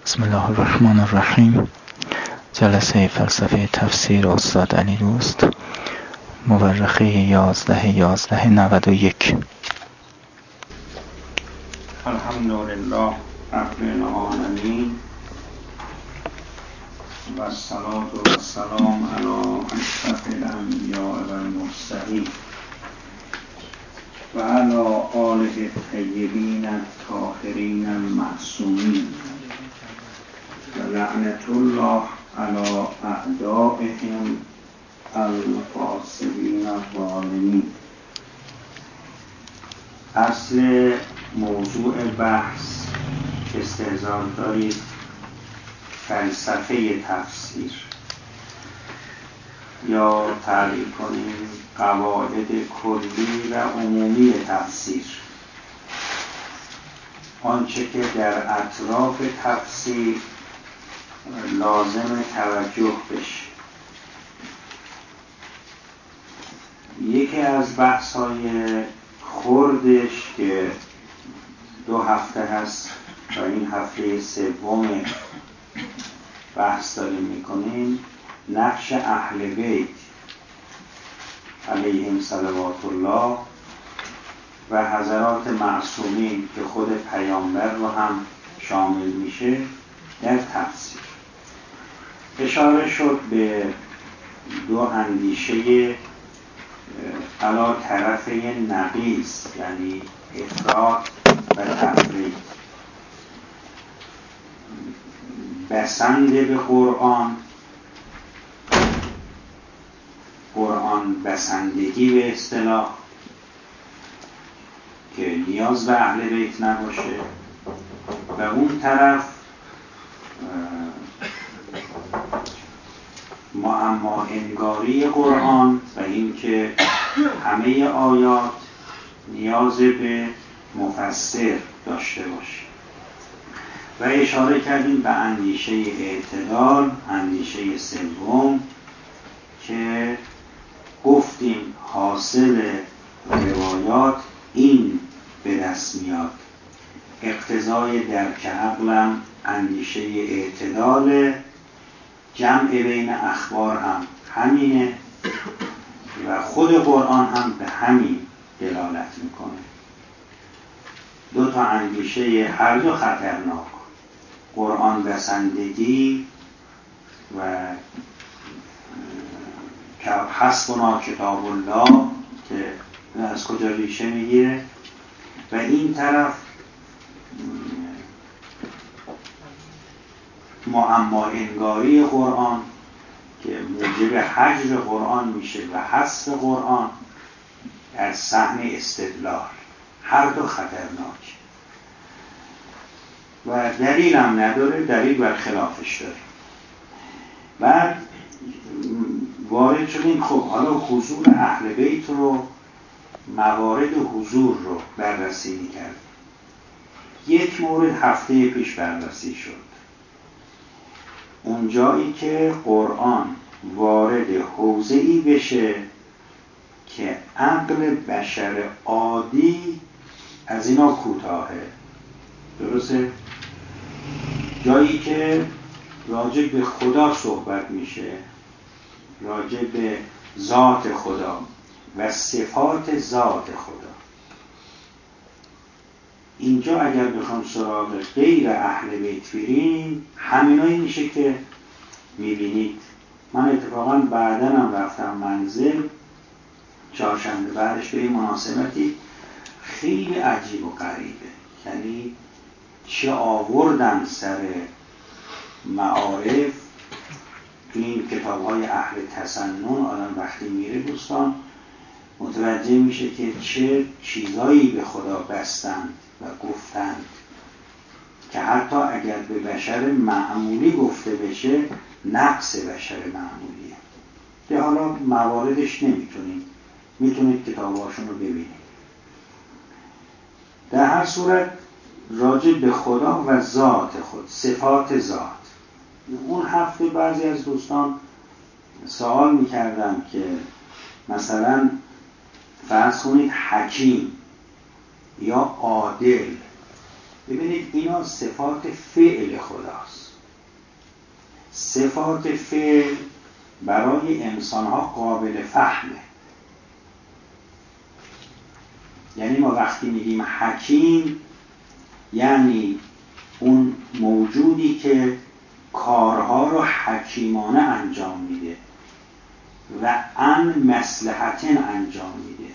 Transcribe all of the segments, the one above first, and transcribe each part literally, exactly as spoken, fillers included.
بسم الله الرحمن الرحیم. جلسه فلسفه تفسیر استاد علی دوست، مورخه یازده یازده نود و یک. الحمدلله رب العالمین و الصلاة و السلام علی اشرف الانبیاء و المرسلین و علی آله الطیبین الطاهرین المعصومین و لعنت الله علی اعدائهم الفاسقین الظالمین. اصل موضوع بحث استحضار دارید فلسفه تفسیر، یا تعریف کنیم قواعد کلی و عمومی تفسیر، آنچه که در اطراف تفسیر لازم توجه بشه. یکی از بحث‌های خردش که دو هفته هست و این هفته سوم بحث داریم میکنیم، نقش اهل بیت علیهم صلوات الله و حضرات معصومین که خود پیامبر رو هم شامل میشه در تفسیر. اشاره شد به دو اندیشه علا طرف نقیض، یعنی افراط و تفریط، بسنده به قرآن، قرآن بسندگی به اصطلاح که نیاز به اهل بیت نباشه، و اون طرف معما انگاری قرآن و اینکه همه آیات نیاز به مفسر داشته باشه. و اشاره کردیم به اندیشه اعتدال، اندیشه سوم، که گفتیم حاصل روایات این به دست میاد، اقتضای درک عقلم اندیشه اعتدال، جمع بین اخبار هم همینه و خود قرآن هم به همین دلالت میکنه. دو تا اندیشه هر دو خطرناک، قرآن بسندگی و حسبنا کتاب الله که از کجا ریشه میگیره، و این طرف معما انگاری قرآن که موجب حجر قرآن میشه و حذف قرآن از صحن استدلال. هر دو خطرناک و دلیل هم نداره، دلیل بر خلافش داره. بعد وارد شدیم خب حالا حضور اهل بیت رو، موارد حضور رو بررسی میکردیم. یک مورد هفته پیش بررسی شد، اون جایی که قرآن وارد حوزه‌ای بشه که عقل بشر عادی از اینا کوتاهه. درسته؟ جایی که راجع به خدا صحبت میشه، راجع به ذات خدا و صفات ذات خدا. اینجا اگر بخوام سراغ غیر اهل بیت بریم، همینایی میشه که میبینید. من اتفاقا بعدن هم رفتم منزل چهارشنبه بعدش به این مناسبتی، خیلی عجیب و غریبه. یعنی چه آوردن سر معارف این کتاب های اهل تسنن. آدم وقتی میره دوستان متوجه میشه که چه چیزایی به خدا بستند و گفتند که حتی اگر به بشر معمولی گفته بشه نقص بشر معمولیه. که حالا مواردش نمیتونیم، میتونید کتاباشون رو ببینید. در هر صورت راجع به خدا و ذات خود، صفات ذات. اون هفته بعضی از دوستان سوال میکردن که مثلا فرض کنید حکیم یا عادل ببینید اینا صفات فعل خداست. صفات فعل برای انسان‌ها قابل فهمه. یعنی ما وقتی میگیم حکیم یعنی اون موجودی که کارها رو حکیمانه انجام میده و عن مصلحتن انجام میده.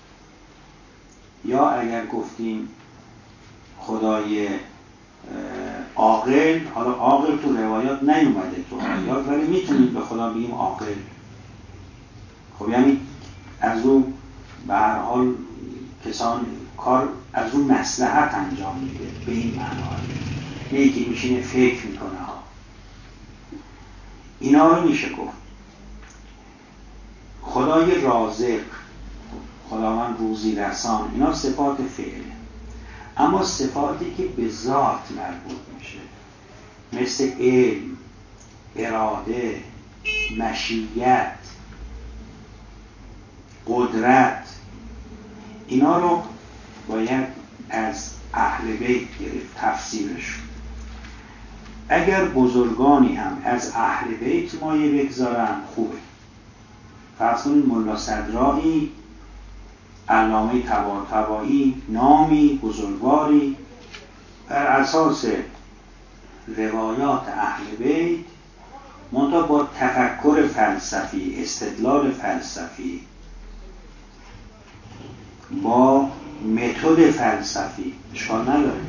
یا اگر گفتیم خدای عاقل، حالا عاقل تو روایات نیومده تو آیات ولی میتونیم به خدا بگیم عاقل. خب یعنی از او به هر حال کسان کار از اون مصلحت انجام میده، به این معنی نه اینکه میشینه فکر میکنه ها. اینا رو میشه گفت. خدای رازق، خداوند روزی رسان، اینا صفات فعله. اما صفاتی که به ذات مربوط میشه مثل علم، اراده، مشیت، قدرت، اینا رو باید از اهل بیت گرفت تفسیرش. اگر بزرگانی هم از اهل بیت مایه بگذارن خوبه. فرض کنید ملا صدرائی، علامه طباطبایی، نامی بزرگواری بر اساس روایات اهل بیت منتها با تفکر فلسفی، استدلال فلسفی، با متد فلسفی، اشکال نداره.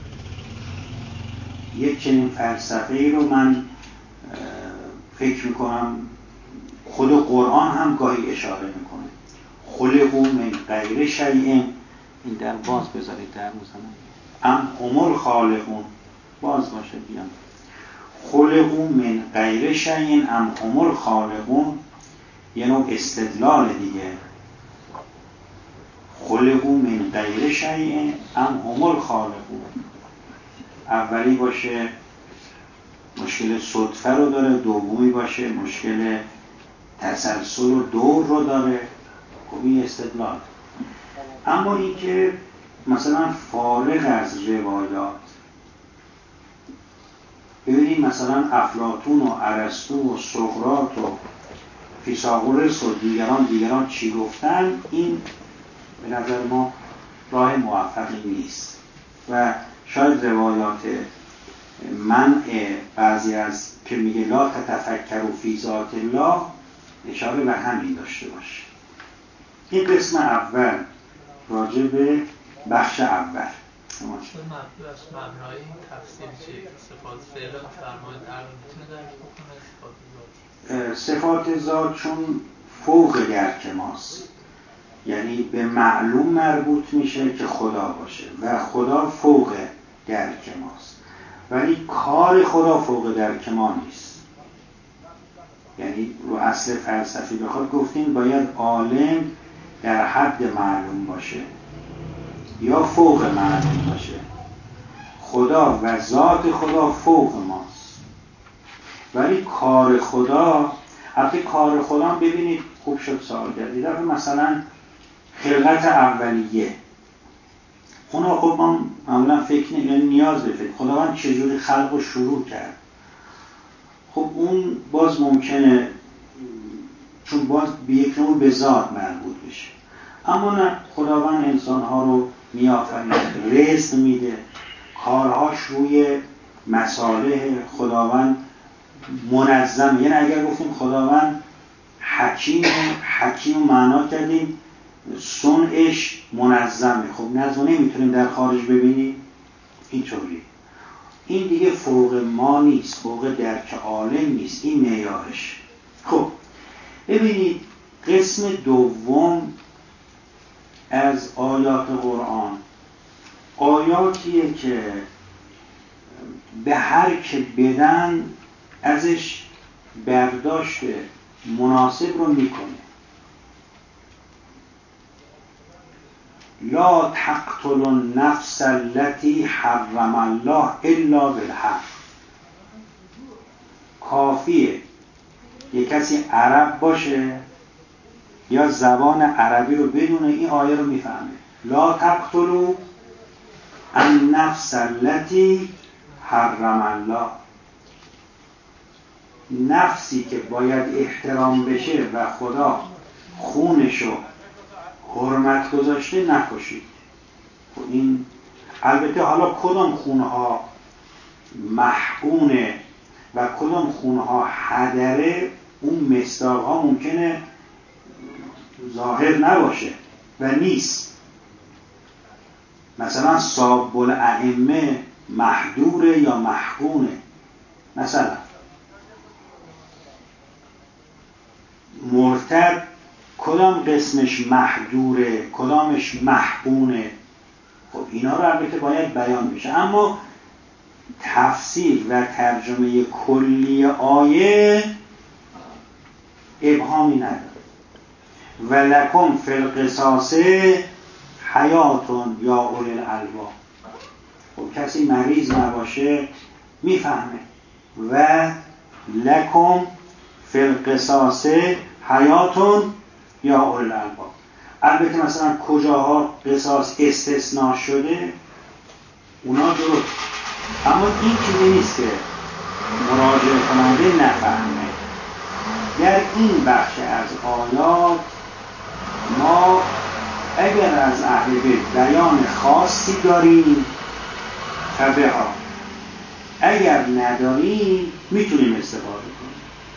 یک چنین فلسفه‌ای رو من فکر میکنم خود قرآن هم گاهی اشاره میکنه. خلقوا من غیر شیء، این در باز بذارید در میزنم ام هم الخالقون، باز باشه بیان. خلقوا من غیر شیء ام هم الخالقون یه نوع استدلال دیگه. خلقوا من غیر شیء ام هم الخالقون، اولی باشه مشکل صدفه رو داره، دومی باشه مشکل تسلسل و دور رو داره. خب این استدلال. اما این که مثلا فارغ از روایات ببینید مثلا افلاطون و ارسطو و سقراط و فیثاغورس و دیگران دیگران چی گفتن، این به نظر ما راه موفقی نیست و شاید روایات منع بعضی از که میگه لا تتفکروا فی ذات الله اشاره به همین داشته باشه. این قسم اول راجع به بخش اول. مبنای این تفسیر چیه؟ صفات فعل فرمایید عقل میتونه درک بکنه صفات ذات؟ صفات ذات چون فوق درک ماست، یعنی به معلوم مربوط میشه که خدا باشه و خدا فوق درک ماست، ولی کار خدا فوق درک ما نیست. یعنی رو اصل فلسفی بخواد گفتیم باید عالم در حد معلوم باشه یا فوق معلوم باشه. خدا و ذات خدا فوق ماست، ولی کار خدا، حتی کار خدا هم ببینید خوب شد سوال کردید. مثلا خلقت اولیه اونا خب ما معمولا فکر نمی نیاز به فکر خداوند چجوری خلق و شروع کرد. خب اون باز ممکنه چون باز به یک نوع به ذات مربوط بشه. اما نه، خداوند انسانها رو میآفرینه، رزق میده، کارهاش روی مصالح خداوند منظمه. یعنی اگر گفتیم خداوند حکیم، حکیم معنا کردیم صنعش منظمه. خب نظم نمیتونیم در خارج ببینیم اینطوری. این دیگه فوق ما نیست، فوق درک عالم نیست، این معیارش. خب ببینید قسم دوم از آیات قرآن آیاتیه که به هر که بدن ازش برداشت مناسب رو میکنه. لا تقتلوا النفس التي حرم الله الا بالحق. کافیه یک کسی عرب باشه یا زبان عربی رو بدونه این آیه رو میفهمه. لا تقتلوا النفس التي حرم الله، نفسی که باید احترام بشه و خدا خونشو حرمت گذاشته نکشید. این البته حالا کدام خونها محقونه و کدام خونها هدره، اون مصداقها ممکنه ظاهر نباشه و نیست. مثلا صاب الائمه محدوره یا محقونه. مثلا مرتد کدام قسمش محدوره کدامش محقونه. خب اینا رو البته باید بیان بشه، اما تفسیر و ترجمه کلی آیه ابهامی نداره. ولکم فی القصاص حیاتون یا اولی الالباب. خب کسی مریض نباشه میفهمه. و لکم فی القصاص حیاتون یا اولی الالباب. البته مثلا کجاها قصاص استثناء شده اونا درست، اما این چیزی نیست که مراجعه کننده نفهمه. در این بخش از آیات ما اگر از اهل بیت بیان خاصی داریم فبها، اگر نداریم میتونیم استفاده کنیم.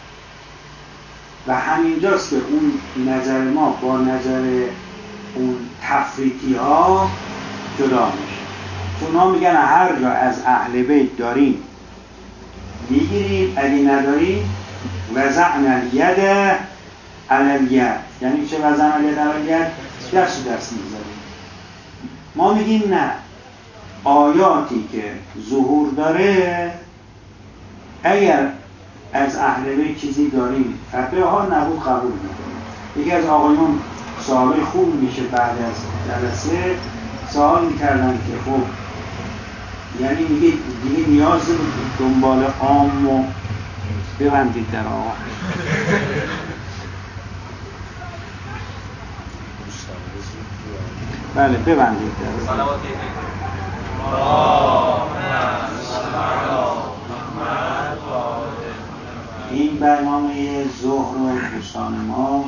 و همینجاست که اون نظر ما با نظر اون تفریطی ها جدا میشه. چون ها میگن هر جا از اهل بیت داریم میگیریم، اگه نداریم وضعنا الید علی الید. یعنی چه وضعنا الید علی الید؟ دست دست میذاریم. ما میگیم نه، آیاتی که ظهور داره اگر از اهل بیت چیزی داریم فتوه ها نبود قبول میکنیم. یکی از آقایون سوال خوب میشه بعد از جلسه سوال میکردن که خب یعنی میگه دیگه نیاز دنبال عام و ببندید در آقا بله ببندید در این برنامه ظهر و دوستان ما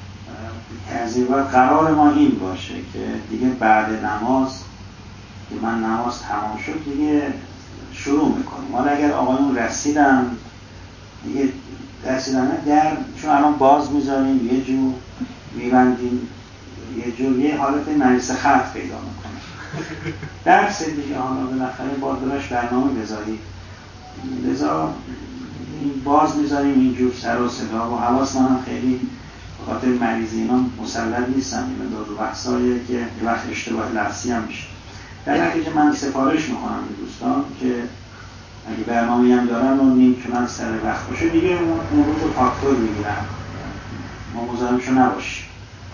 تذیب قرار ما این باشه که دیگه بعد نماز که من نماز تمام شد دیگه شروع میکنیم. حالا اگر آقایون رسیدن دیگه رسیدن در چون الان باز میذاریم یه جور میبندیم یه جور یه حالت نریس خط پیدا میکنه درس دیگه. حالا بالاخره باز دراش برنامه بذاریم لذا باز میذاریم اینجور سر و صدا و حواس منم خیلی خاطر مریضی اینا مسلط نیستم. این دور بحثایی که یه وقت اشتباه لفظی هم میشه. در نتیجه من سفارش میکنم به دوستان که اگه برنامه‌ای هم دارن و نیم که من سر وقت باشه دیگه اون روز فاکتور میگیرم ما مزاحمشو نباشیم.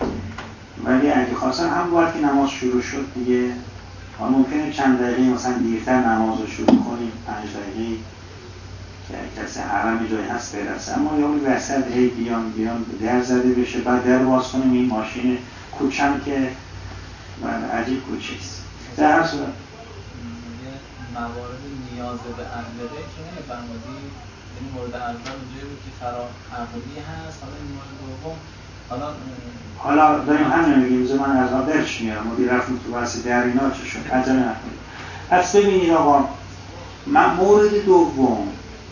ولی اگه خواستن هم باید که نماز شروع شد دیگه حالا ممکنه چند دقیقه مثلا دیرتر نماز رو شروع کنیم، پنج دقیقه که کسی حرم جایی هست برسه، اما یه اون وسط هی بیان بیان در زده بشه بعد در باز کنیم این ماشین کوچم که عجیب کوچیست. در هر صورت موارد نیاز به اهل بیت چون نمی‌فرمودی این مورد اول جایی بود که فرا عقلی هست. حالا این مورد دوم حالا حالا داریم همین میگیم زمان از آن درش میارم مدیر رفتم تو بحث در اینا چه شد عجله نکنید. پس ببینید آقا من مورد دوم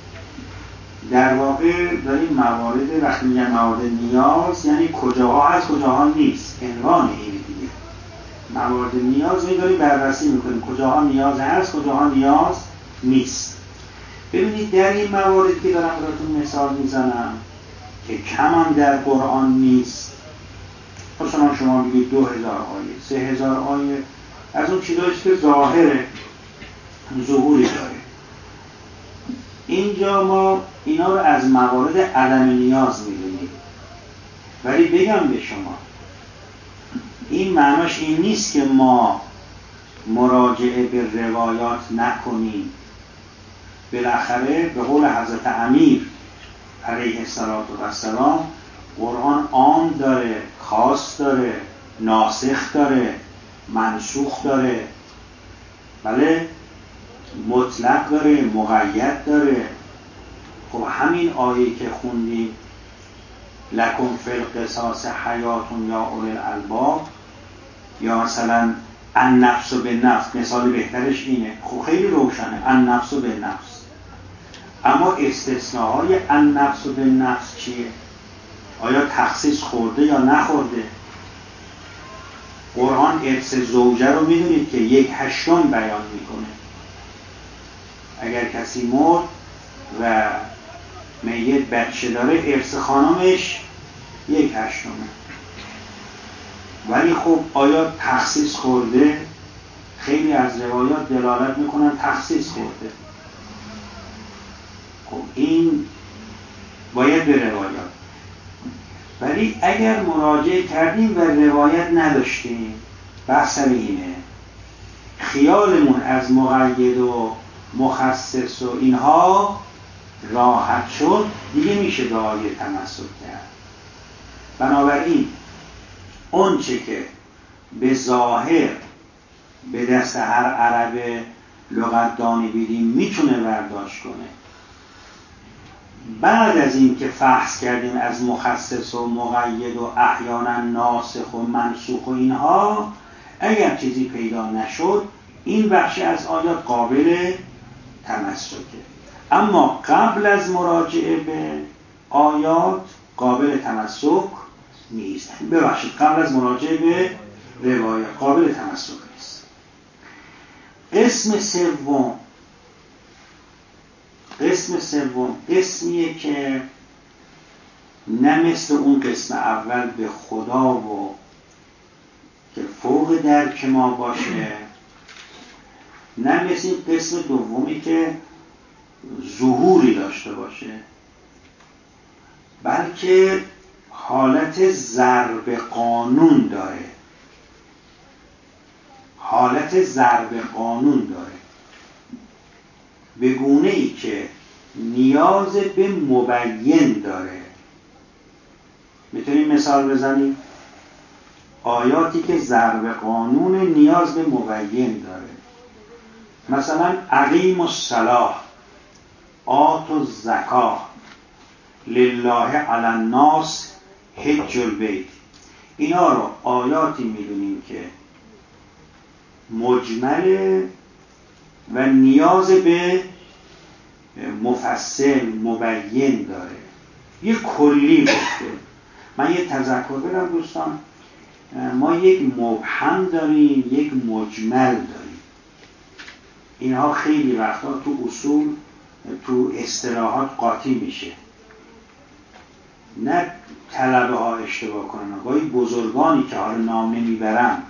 در واقع داریم موارد وقتی میگن موارد نیاز یعنی کجاها هست کجاها نیست، عنوان این دیگه موارد نیاز می داریم بررسی میکنیم کجاها نیاز هست کجاها نیاز نیست. ببینید در این موارد که دارم براتون مثال میزنم که کم هم در قرآن نیست، مثلا شما بگید دو هزار آیه سه هزار آیه از اون چیزاییست که ظاهر ظهوری داره. اینجا ما اینا رو از موارد عدم نیاز میدونیم. ولی بگم به شما این معناش این نیست که ما مراجعه به روایات نکنیم. بالاخره به قول حضرت امیر علیه السلام قرآن عام داره، خاص داره، ناسخ داره، منسوخ داره. بله، مطلق داره، مقید داره. خب همین آیه که خوندیم لکم فی القصاص حیاتون یا اولی الالباب، یا مثلا النفس بالنفس، مثال بهترش اینه. خب خیلی روشنه، النفس بالنفس. اما استثناهای النفس بالنفس چیه؟ آیا تخصیص خورده یا نخورده؟ قرآن ارث زوجه رو میدونید که یک هشتم بیان میکنه. اگر کسی مرد و میت بچه داره، ارث خانمش یک هشتمه. ولی خب آیا تخصیص خورده؟ خیلی از روایات دلالت میکنن تخصیص خورده. خب این باید به روایات. ولی اگر مراجعه کردیم و روایت نداشتیم، بحث اینه، خیالمون از مقید و مخصص و اینها راحت شد، دیگه میشه به آیه تمسک کرد. بنابراین اون چه که به ظاهر به دست هر عرب لغتدانی بیدیم میتونه برداشت کنه، بعد از این که فحص کردیم از مخصص و مقید و احیانا ناسخ و منسوخ و اینها، اگر چیزی پیدا نشد، این بخش از آیات قابل تمسکه. اما قبل از مراجعه به آیات قابل تمسک نیست. ببخشید، قبل از مراجعه به روایات قابل تمسک نیست. قسم سوم قسم سوم قسمیه که نه مثل اون قسم اول به خدا و که فوق درک ما باشه، نه مثل این قسم دومی که ظهوری داشته باشه، بلکه حالت ضرب قانون داره. حالت ضرب قانون داره به گونه ای که نیاز به مبین داره. میتونیم مثال بزنیم آیاتی که ضرب قانون نیاز به مبین داره. مثلا اقیم الصلاة، آتوا الزکاة، لله علی الناس حج البیت. اینا رو آیاتی میدونیم که مجمله و نیاز به مفصل مبین داره. یه کلی گفته. من یه تذکر بدم دوستان، ما یک مبهم داریم، یک مجمل داریم. اینها خیلی وقتا تو اصول، تو اصطلاحات قاطی میشه. نه طلبه ها اشتباه کنن، گاهی بزرگانی که حالا نام نمیبرم،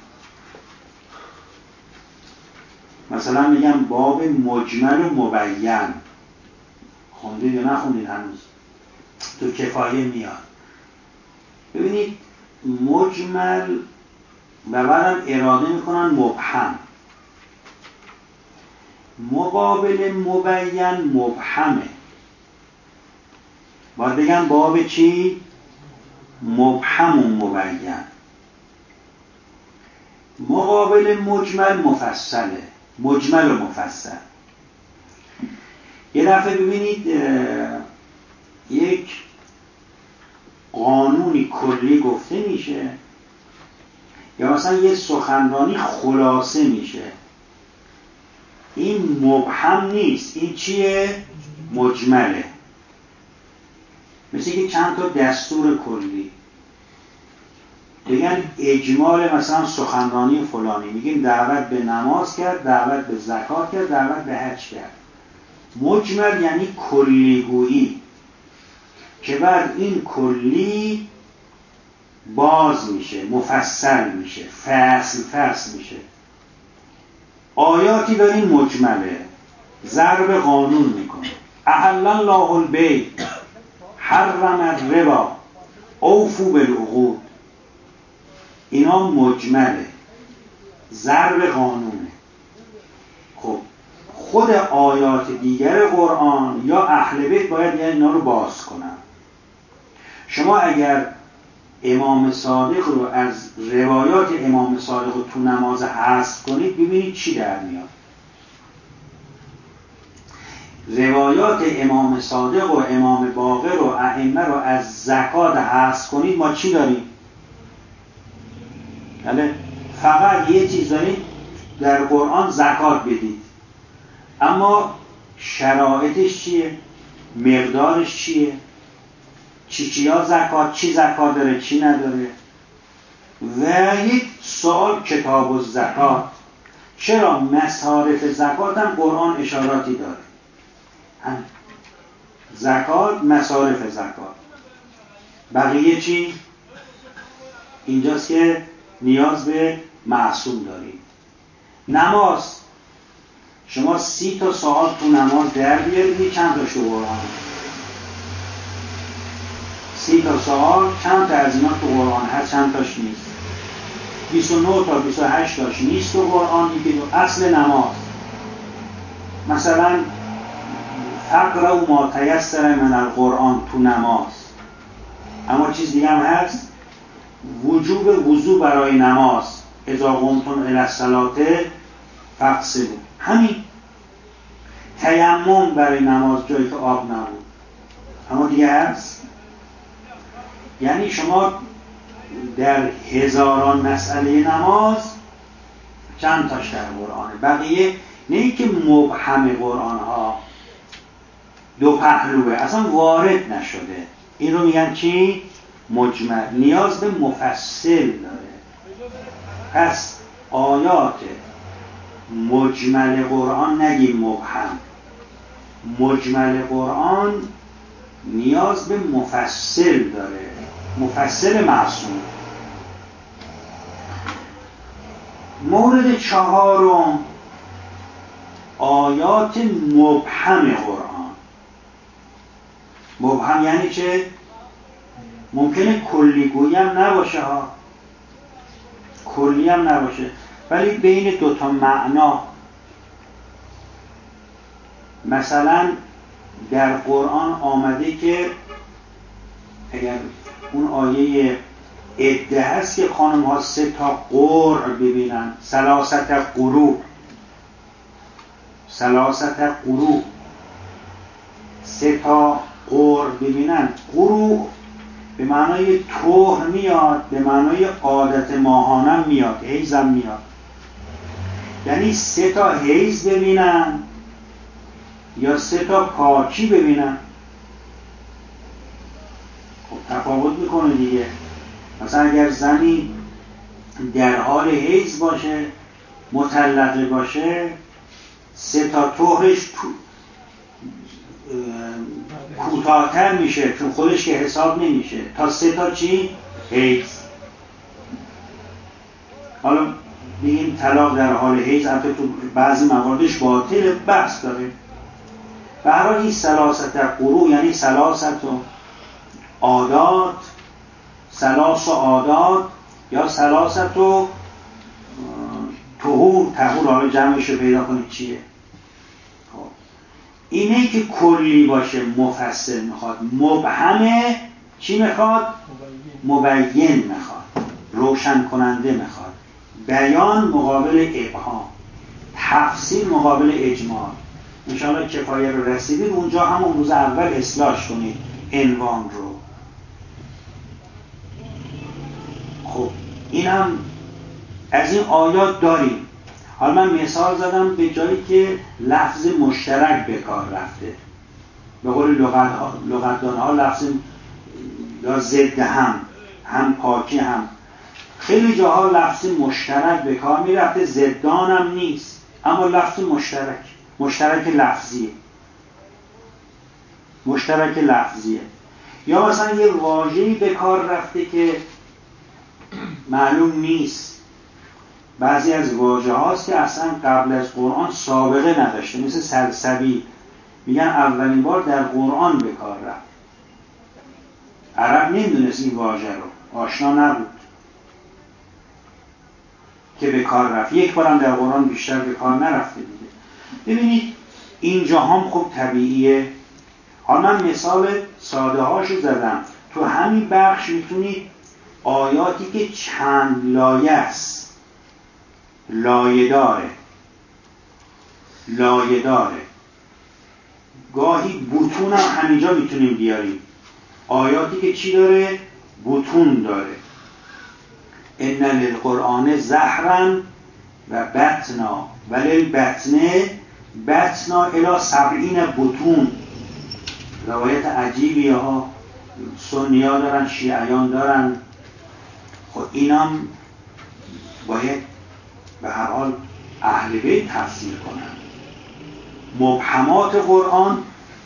مثلا میگم باب مجمل و مبین، خوندید یا نخوندید هنوز؟ تو کفایه میاد. ببینید مجمل و بعدم اراده میکنن مبهم. مقابل مبین مبهمه. باید بگم باب چی؟ مبهم و مبین. مقابل مجمل مفصله. مجمل و مفصل. یه دفعه ببینید یک قانونی کلی گفته میشه، یا مثلا یه سخنرانی خلاصه میشه. این مبهم نیست، این چیه؟ مجمله. مثل که چند تا دستور کلی بگن اجمال مثلا سخنرانی فلانی، میگیم دعوت به نماز کرد، دعوت به زکات کرد، دعوت به حج کرد. مجمل یعنی کلیگویی که بعد این کلی باز میشه، مفصل میشه، فصل فصل میشه. آیاتی داریم مجمله، ضرب قانون میکنه. احل الله البیع حرم الربا اوفوا بالعقود. اینا مجمله، ضرب قانونه. خب خود آیات دیگر قرآن یا اهل بیت باید یعنی اینا رو باز کنن. شما اگر امام صادق رو از روایات امام صادق رو تو نماز حذف کنید، ببینید چی در میاد. روایات امام صادق و امام باقر و ائمه رو از زکات حذف کنید، ما چی داریم؟ بله، فقط یه چیز داریم در قرآن، زکات بدید. اما شرایطش چیه؟ مقدارش چیه؟ چی چیا زکات، چی زکات داره، چی نداره؟ و یک سوال کتاب الزکات، چرا مصارف زکات هم قرآن اشاراتی داره؟ هم زکات، مصارف زکات، بقیه چی؟ اینجاست که نیاز به معصوم داریم. نماز، شما سی تا سوال تو نماز در بیارید، چند تاش تو قرآن؟ سی تا سوال چند تا از اینا تو قرآن هست، چند تاش نیست؟ بیست و نه تا بیست و هشت تاش نیست تو قرآن. یکی دو اصل نماز مثلا فقرأوا ما تیسر من القرآن تو نماز. اما چیز دیگه هم هست، وجوب وضو برای نماز، اذا قمتم الی الصلاة فاغسلوا، همین. تیمم برای نماز جایی که آب نبود. اما دیگه هست. یعنی شما در هزاران مسئله نماز چند تاش در قرآنه، بقیه نه که مبهم قرآن ها دو پهلوه، اصلا وارد نشده. این رو میگن چی؟ مجمل، نیاز به مفصل داره. پس آیات مجمل قرآن، نگیم مبهم، مجمل قرآن نیاز به مفصل داره، مفصل معصوم. مورد چهارم، آیات مبهم قرآن. مبهم یعنی چه؟ ممکنه کلیگویی هم نباشه ها، کلی هم نباشه، ولی بین دوتا معنا. مثلا در قرآن آمده که اگر اون آیه عده هست که خانم ها سه تا قرع ببینن، ثلاثت قروع، ثلاثت قروع، سه تا قرع ببینن. قروع به معنای طهر میاد، به معنای عادت ماهانه میاد، حیزم میاد. یعنی سه تا حیز ببینن یا سه تا پاکی ببینن. خب تفاوت میکنه دیگه. مثلا اگر زنی در حال حیض باشه، مطلقه باشه، سه تا طهرش کوتاه‌تر میشه، چون خودش که حساب نمیشه، تا سه تا چی؟ حیض. حالا بگیم طلاق در حال حیض، حتی تو بعضی مواردش باطل، بحث داره. به هر حال این ثلاثت قروع یعنی ثلاثت عادات، ثلاث عادات یا ثلاثت طهور، طهور حالا جمعش رو پیدا کنید چیه. خب اینه که کلی باشه مفصل میخواد، مبهمه چی میخواد؟ مبین میخواد، روشن کننده میخواد. بیان مقابل ابهام، تفسیر مقابل اجمال. انشاءالله کفایه رو رسیدید، اونجا همون روز اول اصلاح کنید عنوان رو. خب این هم از این آیات داریم. حالا من مثال زدم به جایی که لفظ مشترک به کار رفته. به قول لغتدان ها لفظ یا ضد هم، هم پاکی هم. خیلی جاها لفظ مشترک به کار می رفته، ضدان هم نیست، اما لفظ مشترک، مشترک لفظیه، مشترک لفظیه. یا مثلا یه واژه‌ای به کار رفته که معلوم نیست. بعضی از واژه هاست که اصلا قبل از قرآن سابقه نداشته، مثل سلسبیل، میگن اولین بار در قرآن به کار رفت. عرب نمیدونست این واژه رو، آشنا نبود که به کار رفت. یک بارم در قرآن بیشتر به کار نرفته دیگه. ببینید اینجا هم خب طبیعیه. حالا من مثال ساده هاشو زدم. تو همین بخش میتونید آیاتی که چند لایه است، لایه داره، لایه داره، گاهی بطون هم همینجا میتونیم بیاریم. آیاتی که چی داره؟ بطون داره. ان للقرآن زهرا و بطنا وللبطن بطنا الی سبعین بطون. روایت عجیبی ها، سنی ها دارن، شیعیان دارن. خب اینم باید به هر حال اهل بیت تفسیر کنن. مبهمات قرآن،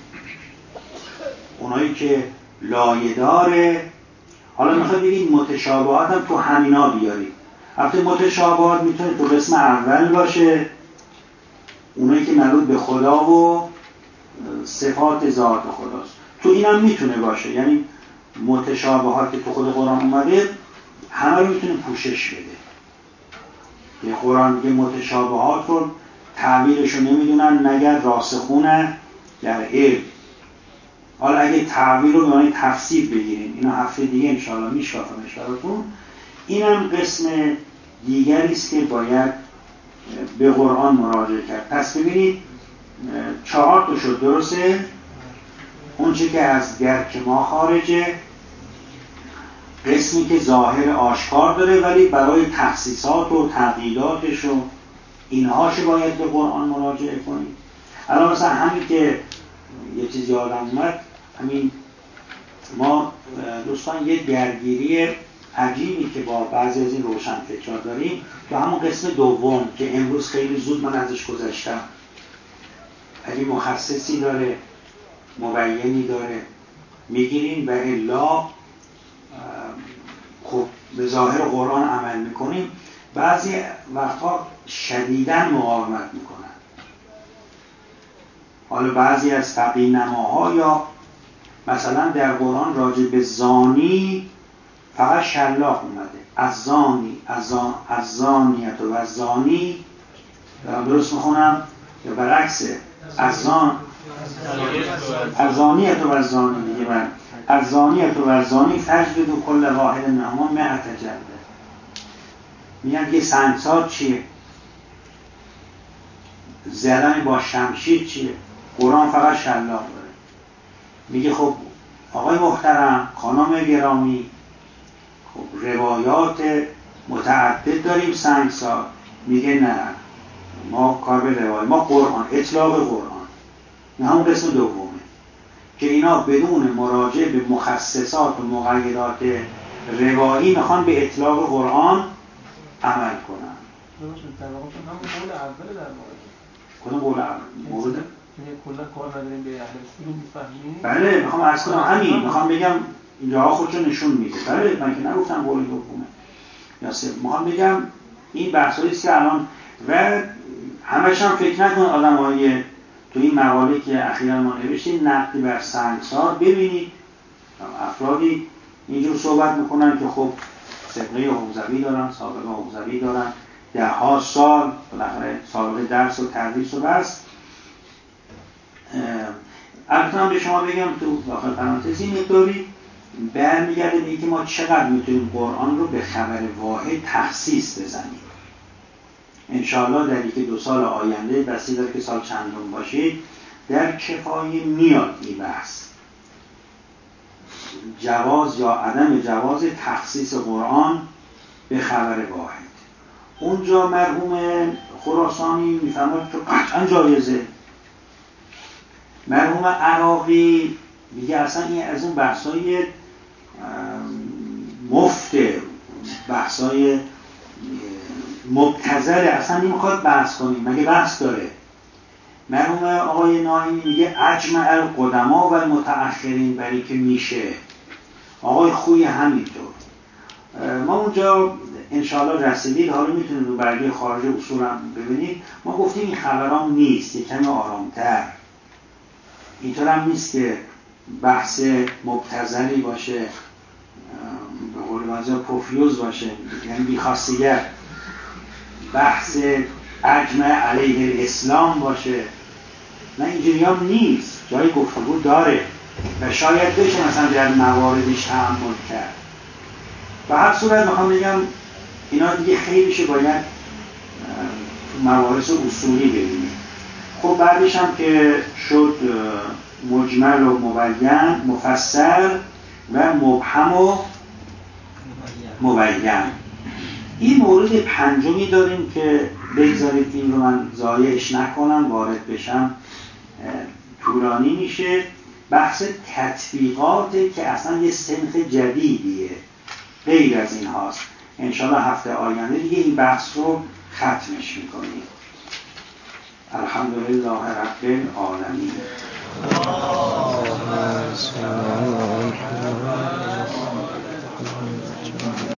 اونایی که لایه داره، حالا میخواد بگید متشابهات هم تو همینا بیارید. البته متشابهات میتونه تو قسم اول باشه، اونایی که مربوط به خدا و صفات ذات خداست. تو اینم میتونه باشه، یعنی متشابهات که تو خود قرآن اومده همه رو میتونه پوشش بده. یه قرآن میگه متشابهات رو تعبیرش رو نمیدونن مگر راسخونه در علم. حالا اگه تعبیر رو به معنی تفسیر بگیریم، اینا هفته دیگه انشاءالله میشکافمش براتون. اینم قسم دیگری است که باید به قرآن مراجعه کرد. پس ببینید چهار تا شد، درسته؟ اون چه که از درک ما خارجه، قسمی که ظاهر آشکار داره ولی برای تخصیصات و تغییراتش و اینهاش باید به قرآن مراجعه کنیم. الان مثلا همین که یه چیز یادم اومد، همین ما دوستان یه درگیری عجیبی که با بعضی از این روشنفکرها داریم تو همون قسم دوم که امروز خیلی زود من ازش گذشتم. اگه مخصصی داره، مبینی داره، میگیریم و الا خب به ظاهر قرآن عمل میکنیم. بعضی وقتها شدیداً مقاومت میکنن. حالا بعضی از تقی نماها، یا مثلا در قرآن راجع به زانی فقط شلاق اومده، از زانی، از زانیت و از زانی، درست میخونم یا برعکسه؟ از زان از زانیت و از زانی دیگه. من از زانیت و از زانی فجلد و کل واحد منهما مئة جلده. میگن یه سنگسار چیه؟ زدن با شمشیر چیه؟ قرآن فقط شلاق داره. میگه خب آقای محترم، خانم گرامی، خب روایات متعدد داریم سنگسار. میگه نه، ما کار به روایات، ما قرآن، اطلاق قرآن. این همون قسم دومه که اینا بدون مراجعه به مخصصات و مقیدات روایی میخوان به اطلاق قرآن عمل کنن. همون قول اول در مورد کدوم قول اول؟ مورد؟ که کلا کار نداریم به اهل اصول میفهمیم. بله، میخوام عرض کنم همین، میخوام بگم اینجا خودشو نشون میده. بله، من که نگفتم قول دومه یا سه. میخوام بگم این بحثایی است که الان و همش هم فکر نکن آدمای تو این مقاله که اخیراً ما نوشتیم نقدی بر سنگسار ببینید افرادی اینجور صحبت میکنن که خب سابقه حوزوی دارن، سابقه حوزوی دارن، ده ها سال بالاخره سابقه درس و تدریس و بس. البته من به شما بگم تو داخل پرانتزی مقداری برمیگرده به اینکه ما چقدر میتونیم قرآن رو به خبر واحد تخصیص بزنیم. انشاءالله در یکی دو سال آینده، بسیار داره که سال چندم باشید، در کفایه میاد این بحث جواز یا عدم جواز تخصیص قرآن به خبر واحد. اونجا مرحوم خراسانی میفرماید که قطعا جایزه. مرحوم عراقی میگه اصلا این از اون بحثای مفته، بحثای مبتذله، اصلا نمیخواد بحث کنیم، مگه بحث داره. مرحوم آقای ناهینی میگه اجمع القدما و المتأخرین، برای که میشه. آقای خوی همینطور. ما اونجا انشاءالله رسیدید، حالا میتونید رو برگه خارج اصول هم ببینید. ما گفتیم این خبران نیست، یک کمی آرامتر. اینطور هم نیست که بحث مبتذلی باشه، به قول بعضی پوفیوز باشه، یعنی بیخاصیت. بحث اجمع علیه الاسلام باشه، نه اینجوری هم نیست. جای گفتگو داره و شاید بشه مثلا در مواردش تأمل کرد. به هر صورت میخوام بگم اینا دیگه خیلیش باید مباحث اصولی ببینیم. خب بعدش هم که شد مجمل و مبین، مفسر و مبهم و مبین. این مورد پنجمی داریم که بگذارید این رو من ضایعش نکنم، وارد بشم طولانی میشه. بحث تطبیقاته که اصلا یه صنف جدیدیه، غیر از این هاست. انشاءالله هفته آینده دیگه این بحث رو ختمش میکنیم. الحمدلله رب العالمین.